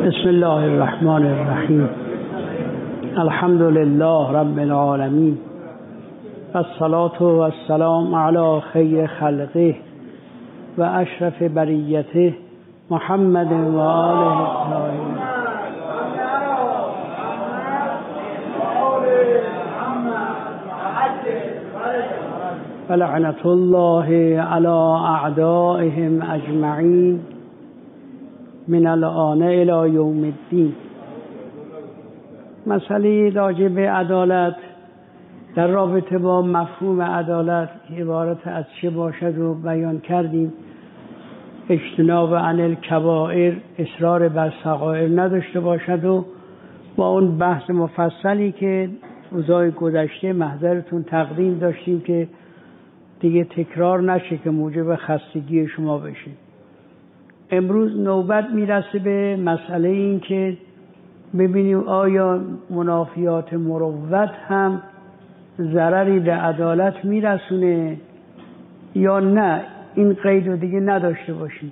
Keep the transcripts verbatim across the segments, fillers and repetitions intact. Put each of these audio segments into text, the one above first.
بسم الله الرحمن الرحیم. الحمد لله رب العالمین، الصلاة و السلام علی خیر خلقه و اشرف بریته محمد و آله الطاهرین. و لعنة الله علی اعدائهم اجمعین من الآن الی یوم الدین. مسئله راجع به عدالت در رابطه با مفهوم عدالت که عبارت از چه باشد رو بیان کردیم. اجتناب عن الکبائر، اصرار بر صغائر نداشته باشد و با اون بحث مفصلی که روزهای گذشته محضرتون تقدیم داشتیم که دیگه تکرار نشه که موجب خستگی شما بشه. امروز نوبت میرسه به مسئله این که ببینیم آیا منافیات مروت هم ضرری به عدالت میرسونه یا نه، این قید رو دیگه نداشته باشیم.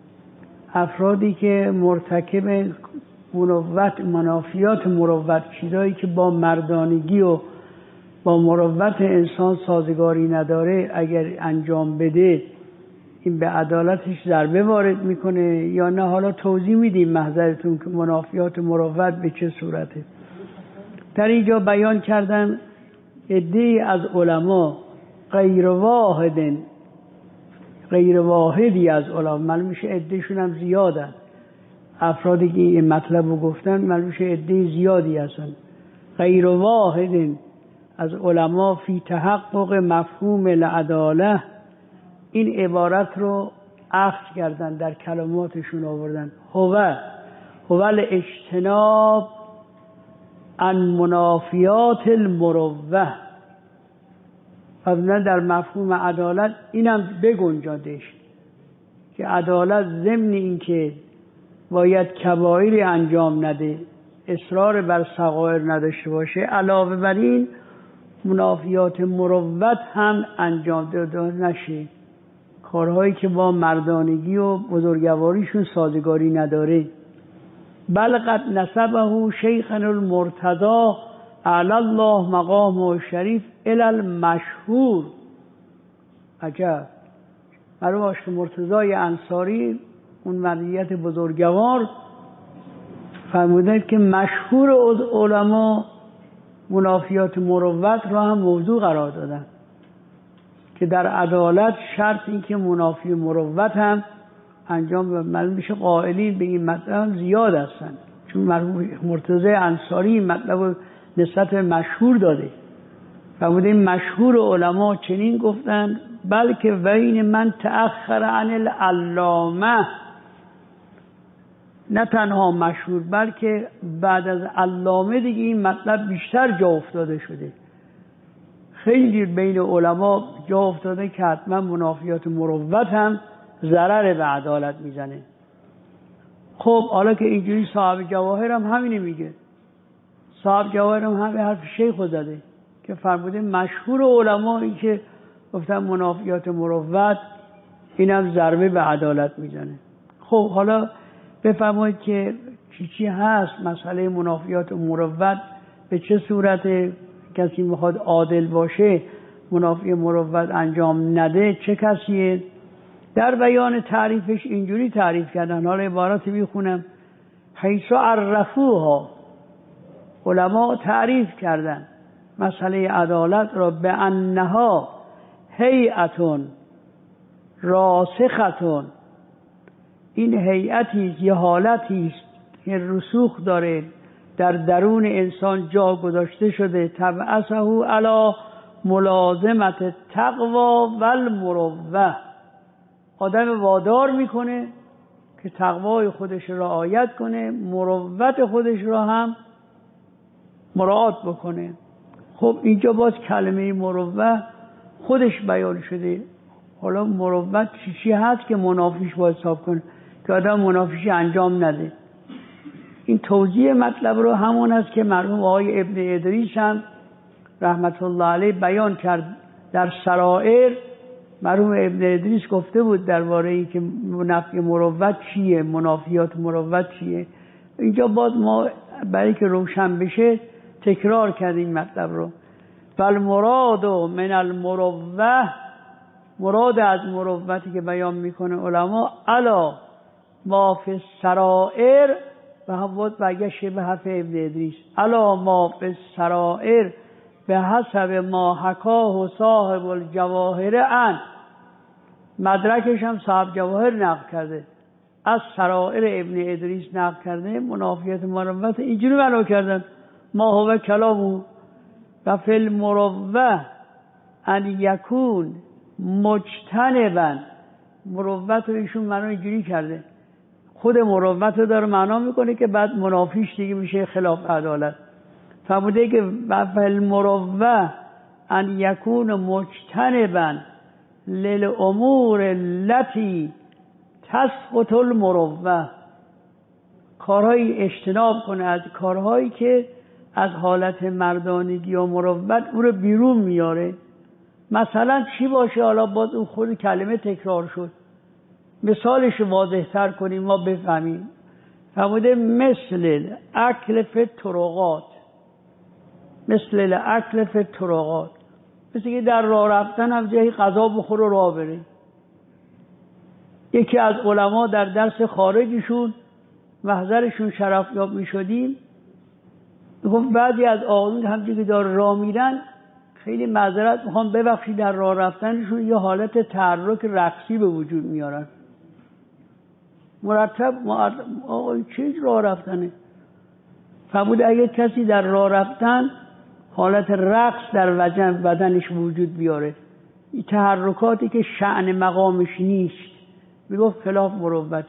افرادی که مرتکب مروت منافیات مروت، چیزایی که با مردانگی و با مروت انسان سازگاری نداره، اگر انجام بده این به عدالتش ضربه وارد میکنه یا نه. حالا توضیح میدیم محضرتون که منافیات مروت به چه صورته. در اینجا بیان کردن عده‌ای از علما، غیر واحد غیر واحدی از علما، معلوم میشه عدهشون هم زیادن، افرادی که این مطلب رو گفتن معلوم میشه عده زیادی هستن. غیر واحد از علما فی تحقق مفهوم العداله، این عبارت رو اخذ کردن، در کلماتشون آوردن. هو هو الاجتناب عن منافیات المروه. فرمودن در مفهوم عدالت اینم بگنجادش که عدالت ضمن این که باید کبایری انجام نده، اصرار بر صغائر نداشته باشه، علاوه بر این منافیات مروت هم انجام داده نشه، کارهایی که با مردانگی و بزرگواریشون سازگاری نداره. بل قد نسبه شیخنا المرتضی اعلی الله مقامه شریف الی المشهور. عجب، معلوم باشه که مرتضی انصاری اون مدیت بزرگوار فرمودن که مشهور علما منافیات مروت را هم موضوع قرار دادن که در عدالت شرط این که منافی مروت هم انجام بده. معلوم میشه قائلین به این مطلب زیاد هستن، چون مرتضی انصاری این مطلب نسبت مشهور داده. فرموده این مشهور علما چنین گفتن، بلکه وین من تأخر عن العلامه، نه تنها مشهور بلکه بعد از علامه دیگه این مطلب بیشتر جا افتاده شده. خیلی بین علما جا افتاده که حتما منافیات مروت هم ضرر به عدالت میزنه. خب حالا که اینجوری صاحب جواهر هم همینه میگه، صاحب جواهر هم همین حرف شیخ رو زده که فرموده مشهور علما این که گفتن منافیات مروت این هم ضربه به عدالت میزنه. خب حالا بفرمایید که چی چی هست مسئله منافیات مروت، به چه صورت کسی میخواد عادل باشه منافی مروت انجام نده چه کسیه. در بیان تعریفش اینجوری تعریف کردن، حالا عبارات میخونم. حیث عرفوها، علما تعریف کردن مسئله عدالت را به انها هیئتون راسختون، این هیئتی یه حالتی است که رسوخ داره، در درون انسان جا گذاشته شده، تبعثه علی ملازمت تقوا و المروه، آدم وادار میکنه که تقوای خودش را رعایت کنه، مروت خودش را هم مراعات بکنه. خب اینجا باز کلمه مروه خودش بیان شده. حالا مروت چی چی هست که منافیش باید حساب کنه که آدم منافیش انجام نده. این توضیح مطلب رو همون است که مرحوم آقای ابن ادریس هم رحمت الله علیه بیان کرد در سرائر. مرحوم ابن ادریس گفته بود درباره این که نفی مروت چیه، منافیات مروت چیه. اینجا باز ما برای که روشن بشه تکرار کردیم مطلب رو. بل مراد من المروه، مراد از مروتی که بیان میکنه علما، الا ما فی السرائر، و هم برگشت به حرف ابن ادریس، الا ما فی السرائر به حسب ما حکاه صاحب الجواهر ان، مدرکش هم صاحب جواهر نقل کرده، از سرائر ابن ادریس نقل کرده. منافیت مروت اینجوری بنا کردن، ما هو کلامو و فی المروه ان یکون مجتنبا. مروت رو ایشون معنا اینجوری کرده، خود مروت رو داره معنا میکنه که بعد منافیش دیگه میشه خلاف عدالت. فرموده که فی المروه ان یکون مجتنبا للامور التي تسقط المروه، کارهایی اجتناب کنه از کارهایی که از حالت مردانگی و مروت او رو بیرون میاره. مثلا چی باشه؟ حالا باز اون خود کلمه تکرار شد، مثالش رو واضح تر کنیم ما بفهمیم. فرموده مثل اکل فی الطرقات، مثل اکل فی الطرقات، مثل که در راه رفتن هم جایی غذا بخوره و راه بره. یکی از علما در درس خارجشون محضرشون شرفیاب می شدیم، میگفت بعضی از آقایون همچنین که دار راه میرن خیلی معذرت میخوام ببخشید در راه رفتنشون یه حالت تحرک رقصی به وجود میارن. مرتب آقای چه راه رفتنه؟ فرمود اگه کسی در راه رفتن حالت رقص در وجن بدنش وجود بیاره، این تحرکاتی که شأن مقامش نیست، میگفت خلاف مروت.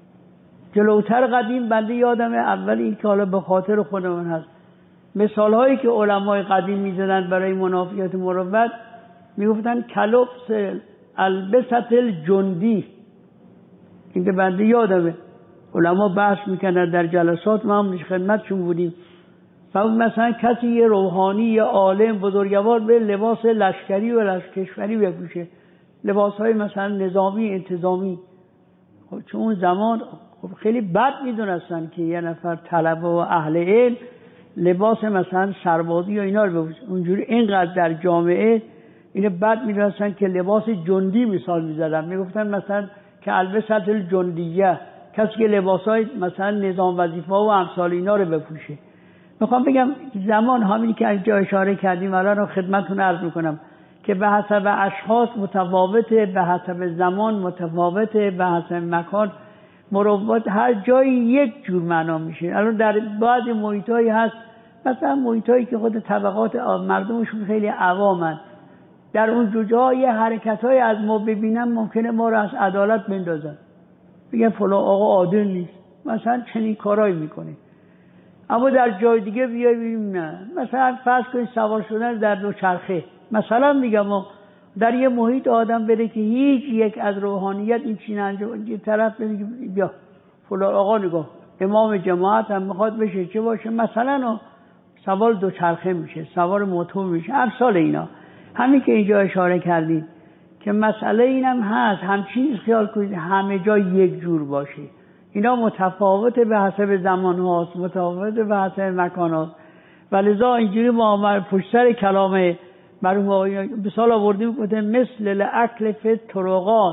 جلوتر قدیم بنده یادم اول این که حالا به خاطر خودمون هست، مثال هایی که علمای قدیم میزدن برای منافیت مروت، میگفتن کلبس البست الجندی. این که بنده یادمه علما بحث میکنن در جلسات، ما هم خدمتشون بودیم. مثلا کسی یه روحانی یا عالم بزرگوار به لباس لشکری و لشکری بپوشه، لباس های مثلا نظامی انتظامی. خب چون اون زمان خب خیلی بد میدونستن که یه نفر طلبه و اهل علم لباس مثلا سربازی یا اینا رو بپوشه. اونجوری اینقدر در جامعه اینو بد میدونستن که لباس جندی مثال میزدن، میگفتن مثلا که البست الجندیه، کسی که لباس های مثلا نظام وظیفه و امثال اینا رو بپوشه. میخوام بگم زمان همینی که اینجا اشاره کردیم الان خدمتتون عرض میکنم که به حسب اشخاص متفاوته، به حسب زمان متفاوته، به حسب مکان مروت هر جایی یک جور معنا میشه. الان در بعضی محیطایی هست، مثلا محیطایی که خود طبقات مردمشون خیلی عوامن، در اون جاها یه حرکتای از ما ببینن ممکنه ما رو از عدالت بندازن، بگن فلان آقا عادل نیست، مثلا چنین کارایی میکنه. اما در جای دیگه بیای ببینیم نه، مثلا فرض کنید سوار شدن در دوچرخه، مثلا میگم در یه محیط آدم بره که هیچ یک از روحانیت این چین انجام، یه طرف بگه بیا فلان آقا نگاه امام جماعت هم میخواد بشه چه باشه، مثلا سوار دوچرخه میشه، سوار موتور میشه، امثال اینا. همین که اینجا اشاره کردید که مسئله اینم هست، همچین خیال کنید همه جا یک جور باشه، اینا متفاوته به حسب زمان هاست، متفاوته به حسب مکان هاست. ولذا اینجوری ما پشت سر کلام مرحوم مثال آوردیم گفته مثل الاکل فی الطرقات،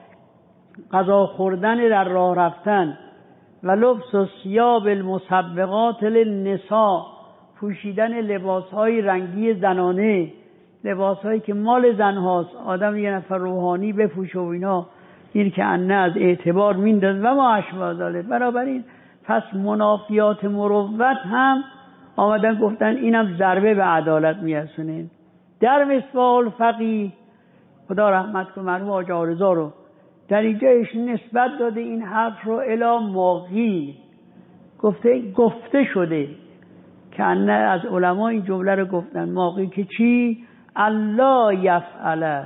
غذا خوردن در راه رفتن، و لبس و ثیاب المسبقات للنساء، پوشیدن لباسهای رنگی زنانه، لباسهایی که مال زن هاست، آدم یه نفر روحانی بپوشه و اینا، این که انه از اعتبار مینداز و ما اشباه داله. بنابراین پس منافیات مروت هم آمدن گفتن اینم ضربه به عدالت میرسونه. در مصباح الفقیه خدا رحمت کنه مرحوم حاج آرزا رو در اینجا ایش نسبت داده این حرف رو الی ماقی، گفته گفته شده که انه از علما این جمله رو گفتن ماقی که چی؟ الله یفعل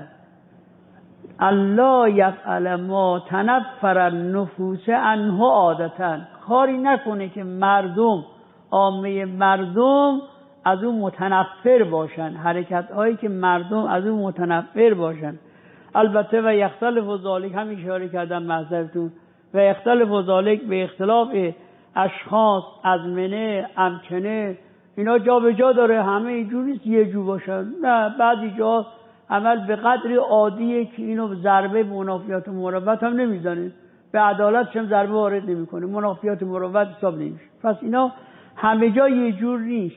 الله یفعل ما تنفر النفوس عنه عادتا، کاری نکنه که مردم عامه مردم از اون متنفر باشن، حرکت هایی که مردم از اون متنفر باشن. البته و یختلف ذالک هم اشاره کردم محضرتون، و یختلف ذالک به اختلاف اشخاص، ازمنه، امکنه، اینا جا به جا داره، همه اینجور نیست یه جو باشن. نه، بعضی جا عمل به قدری عادیه که اینو ضربه منافیات مروت هم نمیزنه، به عدالت هم ضربه وارد نمیکنه، منافیات مروت حساب نمیشه. پس اینا همه جا یه جور نیست.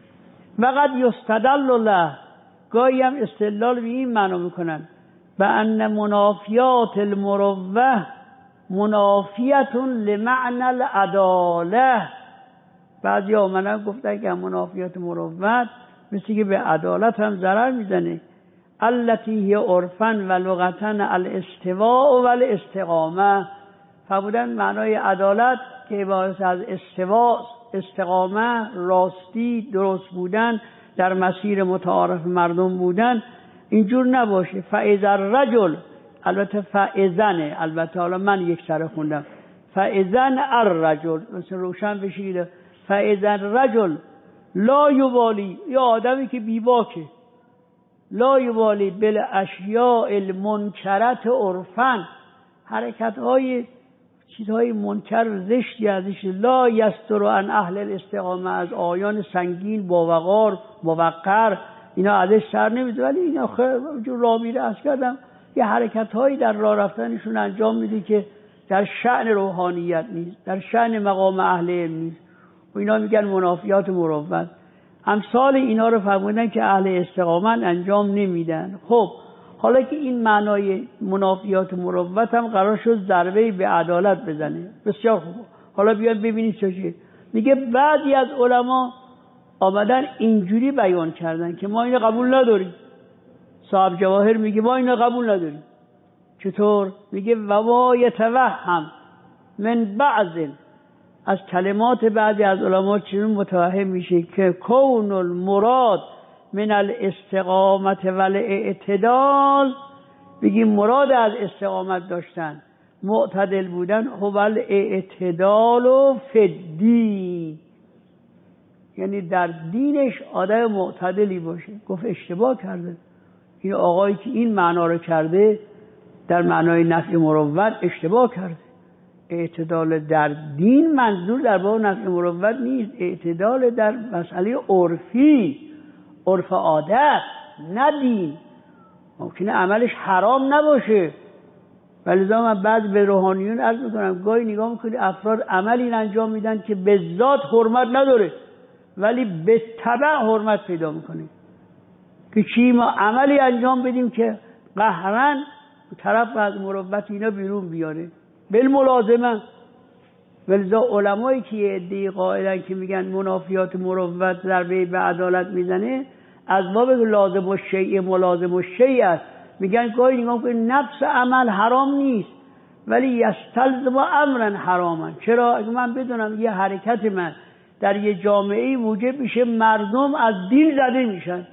وقد یستدل له، گاهی هم استدلال به این معنا میکنن به ان منافیات المروه منافیت لمعنى العداله. بعضی ها منم گفتن که منافیات مروت مثل که به عدالت هم ضرر میزنه. التي هي عرفا و لغتا الاستواء و الاستقامه. فرمودن معنای عدالت که عبارت از استواء، استقامه، راستی، درست بودن، در مسیر متعارف مردم بودن، اینجور نباشه. فاذا الرجل، البته فاذنه، البته حالا من یک سر خوندم فاذن الرجل، مثل روشن بشید فاذا الرجل لا یبالی، یا آدمی که بیباکه، لا یبالی بالاشیاء المنکرت عرفا، حرکت های چیزهای منکر زشتی ازش، لا یستر عن اهل الاستقامه، از آیان سنگین باوقار موقر اینا ازش سر نمیده. ولی اینا خیر جو راه میره، از کردم یه حرکت هایی در راه رفتنشون انجام میده که در شأن روحانیت نیست، در شأن مقام اهل علم نیست، و اینا میگن منافیات مروت. امثال اینا رو فرمودن که اهل استقامت انجام نمیدن. خب حالا که این معنای منافیات مروت هم قرار شد ضربه به عدالت بزنه، بسیار خوب. حالا بیان ببینید چه میگه. بعضی از علما آمدن اینجوری بیان کردن که ما اینو قبول نداریم. صاحب جواهر میگه ما اینو قبول نداریم. چطور؟ میگه و یتوهم من بعض، از کلمات بعضی از علما چنین متوهم میشه که کون المراد من الاستقامت و الاعتدال، بگیم مراد از استقامت داشتن، معتدل بودن، هو الاعتدال و فدی، یعنی در دینش آدم معتدلی باشه. گفت اشتباه کرده این آقایی که این معنا رو کرده، در معنای نفی مروت اشتباه کرده. اعتدال در دین منظور در باب نفی مروت نیست، اعتدال در مسئله عرفی، عرف عادت، نه دین. ممکنه عملش حرام نباشه، ولی من بعض به روحانیون عرض میکنم گاهی نگاه میکنی افراد عملی انجام میدن که به ذات حرمت نداره ولی به تبع حرمت پیدا میکنه. که چی؟ ما عملی انجام بدیم که قهرن طرف از مروت اینا بیرون بیاره بالملازمه. ولذا علمایی که یه عده‌ای قائلن که میگن منافیات مروت ضربه به عدالت میزنه، از باب لازم الشیء ملازم الشیء است. میگن گاهی نگاه کنید نفس عمل حرام نیست ولی یستلزم امرا حراما. چرا؟ اگه من بدونم یه حرکت من در یه جامعه موجب میشه مردم از دین زده میشن،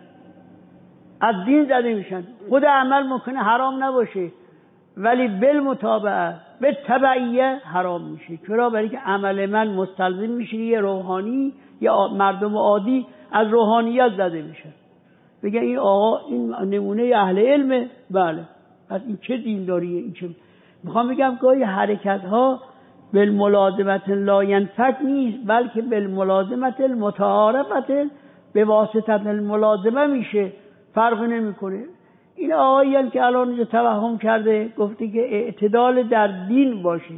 از دین زده میشن، خود عمل ممکنه حرام نباشه ولی بالمتابعه به تبعیه حرام میشه. چرا؟ برای که عمل من مستلزم میشه یه روحانی یا مردم عادی از روحانیت زده میشه. بگن این آقا این نمونه اهل علمه. بله، پس این چه دینداریه؟ این چه؟ میخوام بگم گاهی حرکت ها بالملازمت لا ینفک نیست بلکه بالملازمت المتعارفت به واسطه الملازمه میشه، فرق نمیکنه. این آقایی که الان اینجا توهم کرده گفته که اعتدال در دین باشه،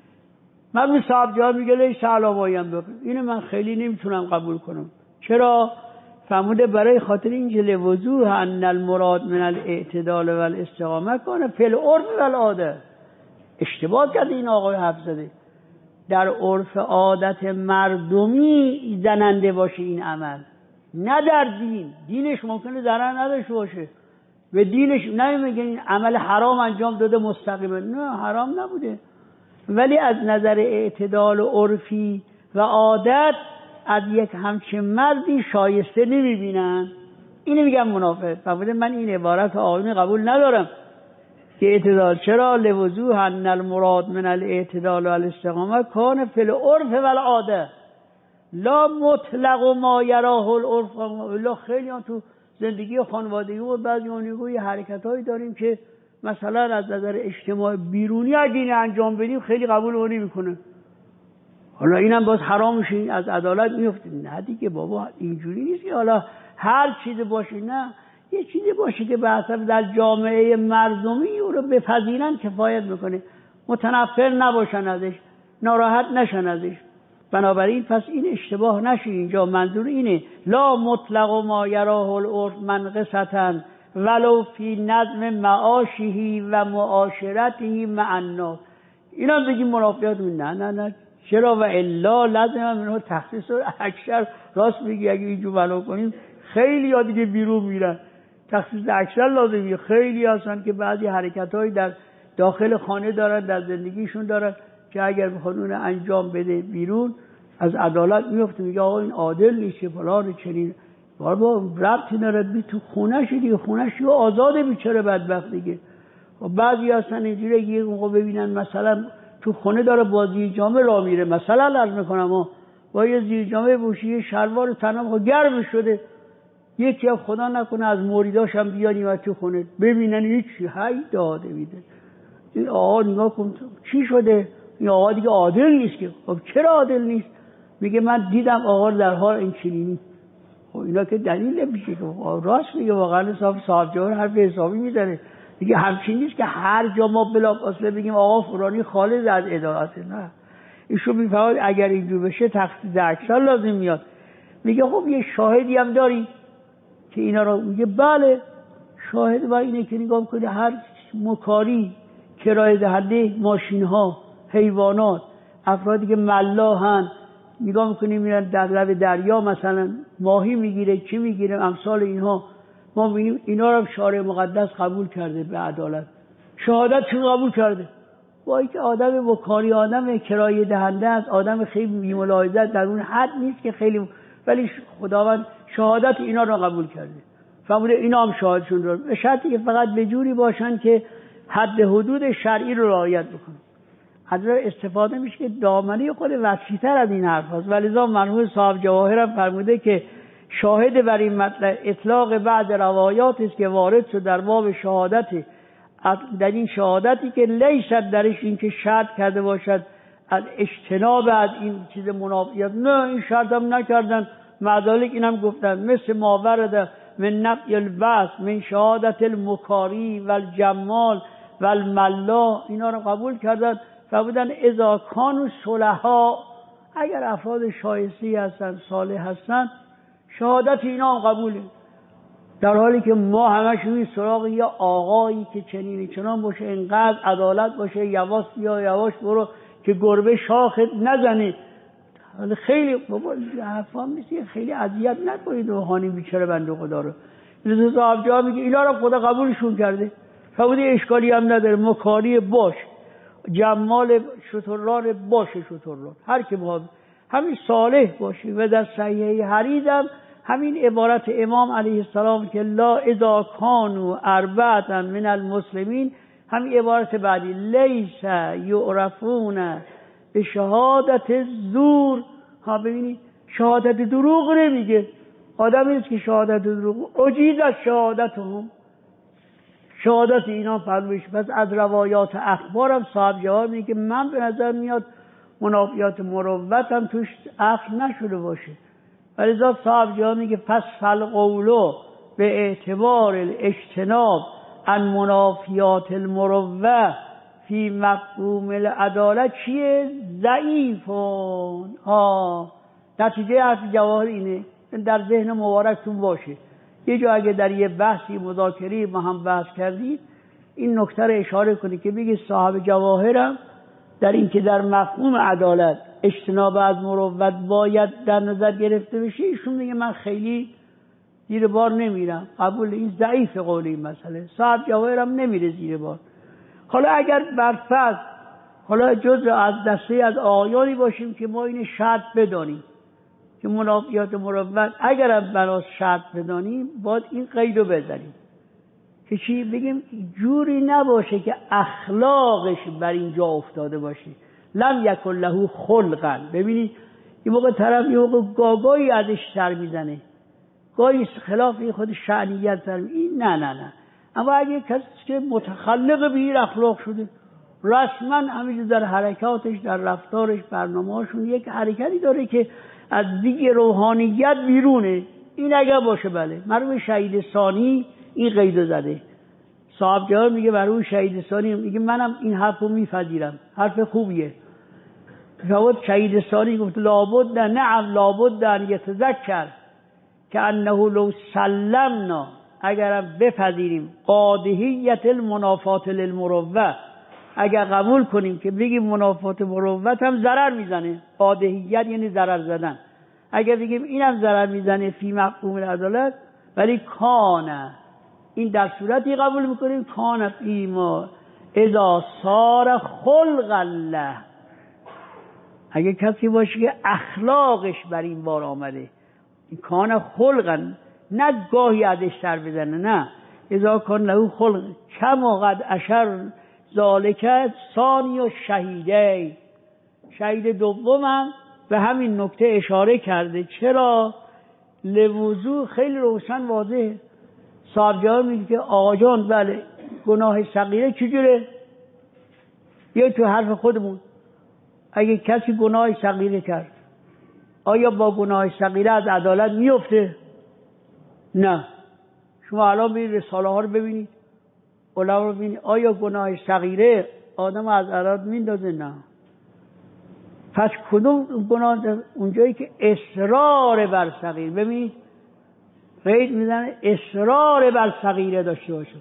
من به صاحب جواب میگه لیس علی ما ینبغی. اینو من خیلی نمیتونم قبول کنم. چرا؟ فرموده برای خاطر اینکه لوضوح ان المراد من الاعتدال و الاستقامه کنه فی العرف و العاده. اشتباه کرده این آقای حرف زده. در عرف عادت مردمی زننده باشه این عمل، نه در دین. دینش ممکنه ضرر نداشته باشه، به دینش نمیگن این عمل حرام انجام داده مستقیما، نه حرام نبوده، ولی از نظر اعتدال و عرفی و عادت از یک همچین مردی شایسته نمیبینن. اینو میگم منافق. فرموده من این عبارت آقایون قبول ندارم که اعتدال. چرا؟ لوضوح ان المراد من الاعتدال و الاستقامه کان فی العرف و العاده لا مطلق ما یراه العرف. الا خیلی هم تو زندگی خانوادگی و بعضی اونیگو یه حرکت هایی داریم که مثلا از نظر اجتماع بیرونی اگه این انجام بدیم خیلی قبول اونی میکنه. حالا اینم باز حرام میشه، از عدالت میفته. نه دیگه بابا اینجوری نیست که حالا هر چیز باشه، نه یه چیزی باشه که به حسب در جامعه مردمی او رو بپذیرن کفایت میکنه، متنفر نباشن ازش، ناراحت نشن ازش. بنابراین پس این اشتباه نشه. اینجا منظور اینه لا مطلق ما یراه العرف منقصة ولو فی نظم معاشهی و معاشرته مع الناس. اینا بگیم منافقت، نه نه نه چرا و الا لازم هم اینو تخصیص رو اکثر راست میگی. اگه اینجور بنا کنیم خیلی ها دیگه بیرون میرن، تخصیص اکثر لازمیه. خیلی هستن که بعضی حرکت‌های در داخل خانه دارن، در زندگیشون دارن که اگر بخواد اون انجام بده بیرون از عدالت میفته، میگه آقا این عادل نیست که فلان چنین. بابا ربطی نداره، بی تو خونه‌ش دیگه، خونه‌ش رو آزاده بیچاره بدبخت دیگه. و بعضی هستن اینجوری یه موقع ببینن مثلا تو خونه داره با زیر جامه راه میره، مثلا عرض میکنم ها با یه زیر جامه پوشیده شلوار تنم گرم شده، یکی هم خدا نکنه از موریداش هم بیانی و تو خونه ببینن هیچی، هی داده میده. این آقا نگاه کن چی شده، این آقا دیگه عادل نیست که. خب چرا عادل نیست؟ میگه من دیدم آقا در حال این چنینی. خب اینا که دلیل نمیشه که راست میگه، واقعا صاحب صاحب جوهر حرف حسابی میزنه دیگه. همچین نیست که هر جا ما بلافاصله بگیم آقا فلانی خالص از ادارت. نه، ایشون میفهمد اگر اینجور بشه تخصیص اکثر لازم میاد. میگه خب یه شاهدی هم داری که اینا رو میگه بله شاهد و اینه که نگاه کنه هر مکاری، کرایه دهنده ماشین ها، حیوانات، افرادی که ملاحن، نگاه میکنیم میرن در لب دریا مثلا ماهی میگیره، چی میگیره، امثال اینها. ما میبینیم اینا رو شارع مقدس قبول کرده به عدالت، شهادت چون قبول کرده. با اینکه آدم وکاری، آدم کرایه دهنده است، آدم خیلی بی‌ملاحظه در اون حد نیست که خیلی، ولی خداوند شهادت اینا رو قبول کرده، فرموده اینا هم شاهدشون داره، به شرطی که فقط به جوری باشن که حد حدود شرعی رو رعایت بکنن. از استفاده میشه که دامنه خود وسیع‌تر از این حرف هست. ولذا مرحوم صاحب جواهر هم فرموده که شاهد بر این مطلب اطلاق بعض روایات است که وارد شد در باب شهادت، در این شهادتی که لیست درش این که شرط کرده باشد از اجتناب از این چیز منافیت. نه این شرط هم نکردن، معذالک اینم گفتن مثل ما ورد من نفی البس من شهادت المکاری و الجمال و الملا، اینا رو قبول کردن. فرمودن اذا کانوا صلحا، اگر افراد شایسته هستن، صالح هستن، شهادت اینا هم قبوله. در حالی که ما همش روی سراغ یه آقایی که چنینی چنان باشه، اینقدر عدالت باشه، یواش بیا یواش برو که گربه شاخت نزنه. خیلی بابا حرفام نیست، خیلی اذیت نکنید روحانی بیچاره بنده خدا رو. رضا صاحب جا میگه اینا رو خدا قبولشون کرده، فرموده اشکالی هم نداره، مکاری باش، جمال شتران باشه، شتران هر که بخواد همین صالح باشه. و در صحیح حدیث هم همین عبارت امام علیه السلام که لا اذا کانوا اربعة من المسلمین، همین عبارت بعدی لیس یعرفون به شهادت زور. ها ببینید شهادت دروغ نمیگه، آدم نیست که شهادت دروغ اجیز از شهادت هم، شهادت اینا فرمایش. پس از روایات اخبارم صاحب جواب میگه من به نظر میاد منافیات مروت هم توش اخذ نشده باشه. ولی ذات صاحب جواب میگه پس فالقولو به اعتبار الاجتناب عن منافیات المروت فی مفهوم العدالت چیه؟ ضعیفون. ها نتیجه حرف جواهر اینه، در ذهن مبارکتون باشه. یه جا اگه در یه بحثی مذاکره ما هم بحث کردید این نکته رو اشاره کنید که بگید صاحب جواهرم در این که در مفهوم عدالت اجتناب از مروت باید در نظر گرفته بشه، ایشون میگه من خیلی زیر بار نمیرم، قبول این ضعیف قول این مسئله، صاحب جواهرم نمیره زیر بار. حالا اگر برفرض حالا جز از دسته از آیانی باشیم که ما این شرط بدانیم که منافیات مروت اگر هم بناس شرط بدانیم باید این قیدو بزنیم که چی بگیم جوری نباشه که اخلاقش بر اینجا افتاده باشه. لم یکن له خلقا. ببینید این موقع طرف یه موقع گاگایی ازش سر میزنه، گاهی خلاف خود شأنیت سر این نه نه نه. اما اگه کسی که متخلق به این اخلاق شده، رسما همینجور در حرکاتش، در رفتارش، برنامه‌هاشون یک حرکتی داره که از دیگه روحانیت بیرونه. این اگر باشه بله. مرحوم شهید ثانی این قیدو زده. صاحب جلال میگه مرحوم شهید ثانی میگه منم این حرفو میپذیرم، حرف خوبیه. جواد شهید ثانی گفت لابد نعم لابد ان یتذکر که انه لو سلمنا، اگرم بپذیریم قادحیت المنافات للمروه، اگر قبول کنیم که بگیم منافات مروت هم ضرر میزنه، قادحیت یعنی ضرر زدن، اگر بگیم اینم ضرر میزنه فی مفهوم العدالت، ولی کانه این در صورتی قبول میکنیم کانه فی ما اذا صار خلق الله، اگه کسی باشه که اخلاقش بر این بار آمده، این کانه خلقن، نه گاهی ازش سر بزنه، نه اذا کان له خلق کما قد اشر ذالک ثانی و شهیده، شهید دومم به همین نکته اشاره کرده. چرا؟ لوضوح خیلی روشن واضحه. صاحب جواب میگه که آقا جان بله گناه صغیره چجوره؟ یا تو حرف خودمون اگه کسی گناه صغیره کرد آیا با گناه صغیره از عدالت میفته؟ نه. شما الان برید رساله ها رو ببینید، علما رو ببینید، آیا گناه صغیره آدم از عدالت میندازه؟ نه. پس کدوم گناه؟ اونجایی که اصرار بر صغیر، ببینید قید میزنه اصرار بر صغیره داشته باشه،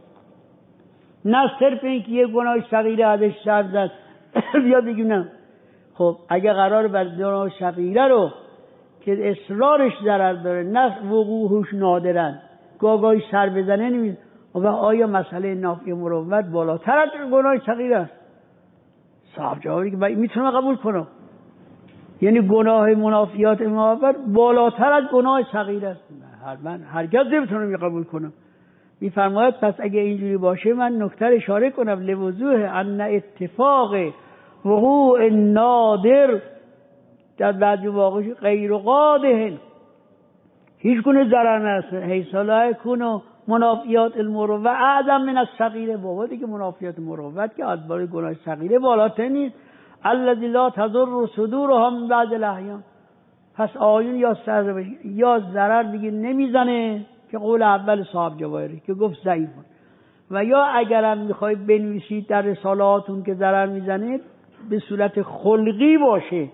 نه صرف این که یه گناه صغیره ازش سر زد بیاد بگیم نه. خب اگه قرار بر گناه صغیره رو که اصرارش ضرر داره، نه وقوعش نادرن، گاگاهی سر بزنه نمیده، و آیا مسئله نافی مروت بالاتر از گناه صغیره است؟ صاحب جوابی که میتونم قبول کنم، یعنی گناه منافیات مروت بالاتر از گناه صغیره است. من هرگز نمیتونم قبول کنم. میفرماید پس اگه اینجوری باشه من نکته اشاره کنم لوضوح ان اتفاق وقوع نادر در بعضی واقع غیر قادح، هیچ گونه ضرر نرسه، حیث لا یکون منافیات المروه اعظم من الصغیره، بابا دیگه منافیات مروت که ادبار گناه صغیره بالاتر نیست، الذی لا تضر صدورها من بعد الاحیان. پس آیون یا سر یا ضرر دیگه نمیزنه که قول اول صاحب جواهری که گفت ضعیف، و یا اگرم میخواید بنویسید در رسالاتون که ضرر میزنه به صورت خلقی باشه،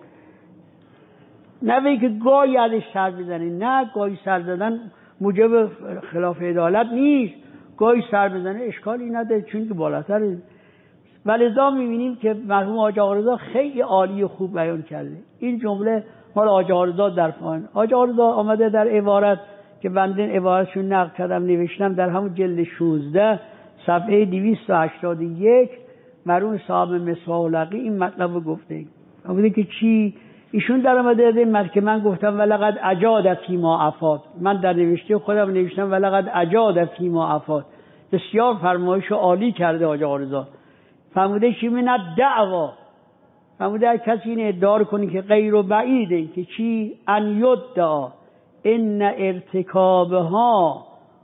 نه وی که گاهی ازش سر بزنه، نه گاهی سر زدن موجب خلاف عدالت نیست، گاهی سر بزنه اشکالی نداره چون که بالاتره. ولذا میبینیم که مرحوم حاج آقا رضا خیلی عالی و خوب بیان کرده. این جمله مال حاج آقا رضا در فان حاج آقا رضا آمده در عبارت که بنده عبارتشون نقل کردم نوشتم در همون جلد شانزده صفحه دویست و هشتاد و یک، مرحوم صاحب مصباح الحقی این مطلب رو گفته. گفته که چی؟ ایشون در آمده از این مد که من گفتم ولقد اجاد فیما افاد، من در نوشته خودم نوشتم ولقد اجاد فیما افاد، بسیار فرمایش عالی کرده حاج آقا رضا. فرموده چی؟ من دعوا، فرموده اگه کسی این ادعا کنی که غیر و بعیده که چی؟ ان یدعا ان ارتکابها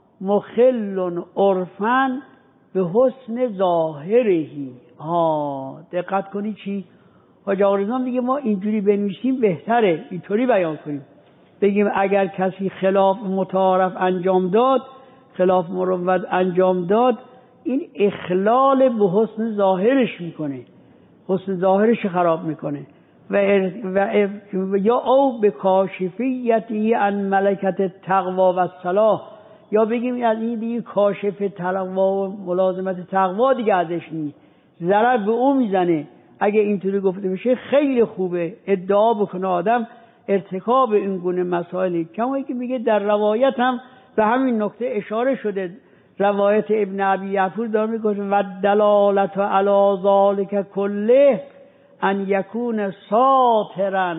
مخل عرفا به حسن ظاهرهی. ها دقت کنی چی؟ حاج آقا رضا میگه ما اینجوری بنویسیم بهتره، اینطوری بیان کنیم، بگیم اگر کسی خلاف متعارف انجام داد، خلاف مروت انجام داد، این اخلال به حسن ظاهرش میکنه، حسن ظاهرش خراب میکنه، و, و, و یا او به کاشفیتی ان ملکت تقوا و صلاح، یا بگیم از این دیگه کاشف تقوا و ملازمت تقوا دیگه ازش نیست، ضرر به اون میزنه. اگه اینطوری گفته بشه خیلی خوبه ادعا بکنه آدم ارتکاب این گونه مسائلی. کما که میگه در روایت هم به همین نکته اشاره شده، روایت ابن ابی یعفور داره میگه و دلالت علی ذلک کله ان یکون ساترا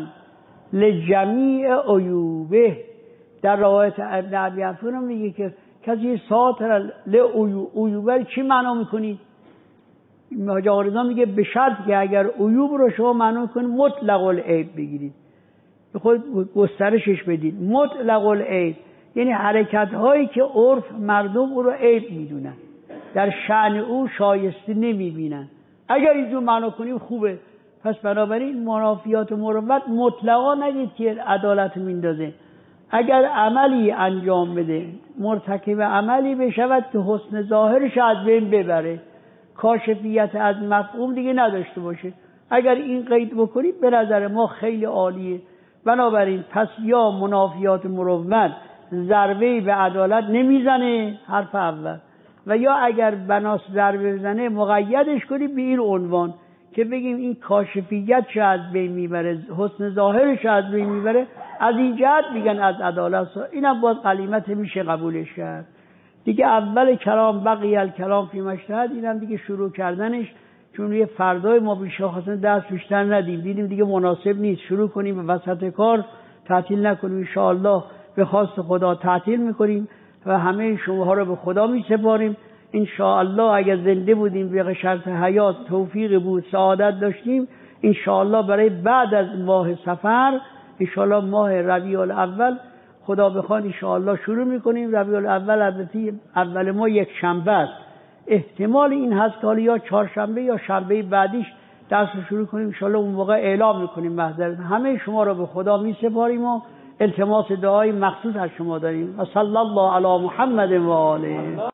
لجمیع عیوبه. در روایت ابن ابی یعفور هم میگه که کسی ساترا لعیوبه چی معنا میکنی؟ حاج آقا رضا میگه به شرط که اگر عیوب رو شما معنا کنید مطلق العیب بگیرید، به خود گسترشش بدید. مطلق العیب یعنی حرکت هایی که عرف مردم او رو عیب میدونن، در شأن او شایسته نمیبینن، اگر اینجور معنا کنیم خوبه. پس بنابراین منافیات و مروت مطلقا نگید که عدالت میندازه. اگر عملی انجام بده مرتکب عملی بشود که حسن ظاهرش از بین ببره، کاشفیت از مفهوم دیگه نداشته باشه، اگر این قید بکنید به نظر ما خیلی عالیه. بنابراین پس یا منافیات مروت ضربه به عدالت نمیزنه، حرف اول، و یا اگر بناس ضربه بزنه مقیدش کنیم به این عنوان که بگیم این کاشفیت چه از بین میبره، حسن ظاهرش از بین میبره، از این جهت میگن از عدالت. اینم باز قلیمت میشه قبولش کرد دیگه. اول کلام بقیه الکلام فی مشتهد، اینم دیگه شروع کردنش، چون یه فردای ما بیشتر خواستن دست بیشتر ندیم، دیدیم دیگه مناسب نیست شروع کنیم به وسط کار تعطیل نکنیم. ان شاء الله به خواست خدا تعطیل میکنیم و همه شماها رو به خدا میسپاریم. ان شاء الله اگر زنده بودیم به شرط حیات توفیق بود سعادت داشتیم، ان شاء الله برای بعد از ماه صفر ان شاء الله ماه ربیع الاول خدا بخواد ان شاء الله شروع میکنیم. ربیع الاول البته اول ما یک شنبه است، احتمال این هست که یا چهارشنبه یا شنبه بعدیش درس رو شروع کنیم. ان شاء الله اون موقع اعلام میکنیم محضر. همه شما رو به خدا میسپاریم و التماس دعای مخصوص از شما داریم. و صلی الله علی محمد و آله.